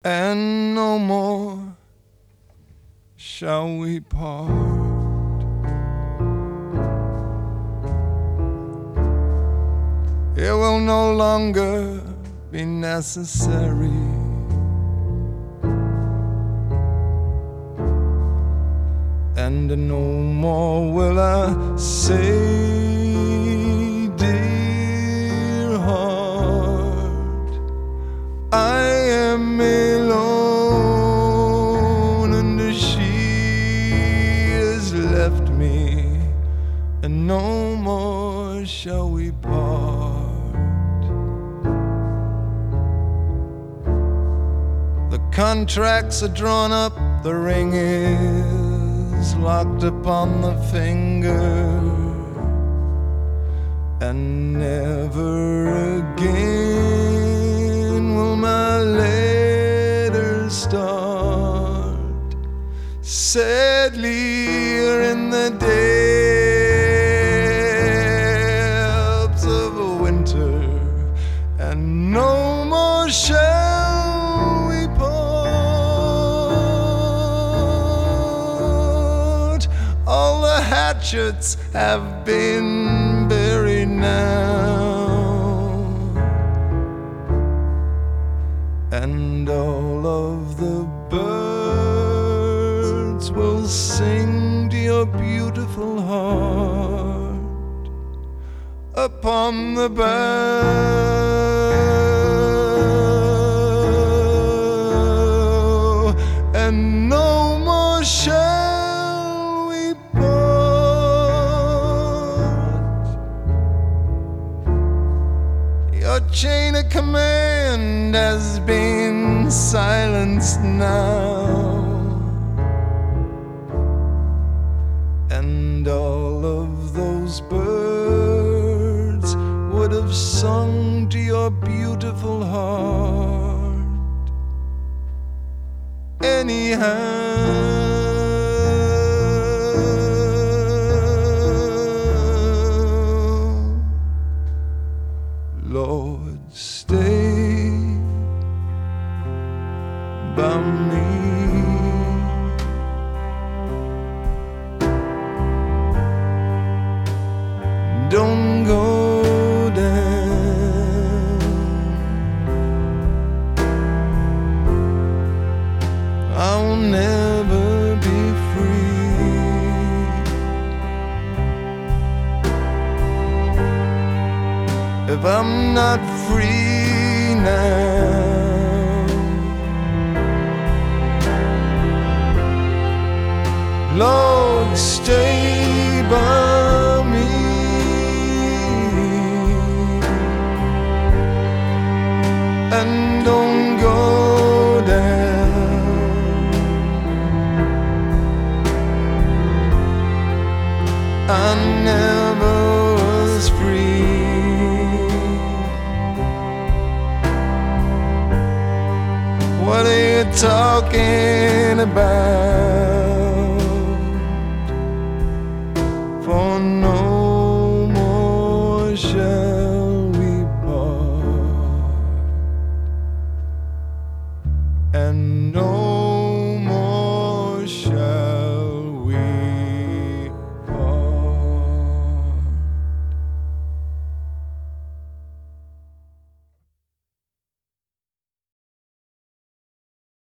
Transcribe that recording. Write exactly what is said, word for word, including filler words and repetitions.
and no more shall we part. It will no longer be necessary and no more will I say, dear heart, I am alone and she has left me, and no more shall we part. The contracts are drawn up, the ring is locked upon the finger, and never again will my letters start. Sadly, you're in the depths of a winter, and no more shall we part. All the hatchets have been buried now, and all of the birds will sing to your beautiful heart upon the bough, and no more shall we part. Your chain of command has been silenced now, and all of those birds would have sung to your beautiful heart anyhow. Lord, stay by me. Don't go down. I'll never be free if I'm not free now. Lord, stay by me, and don't go down. I never was free. What are you talking about? For no more shall we part, and no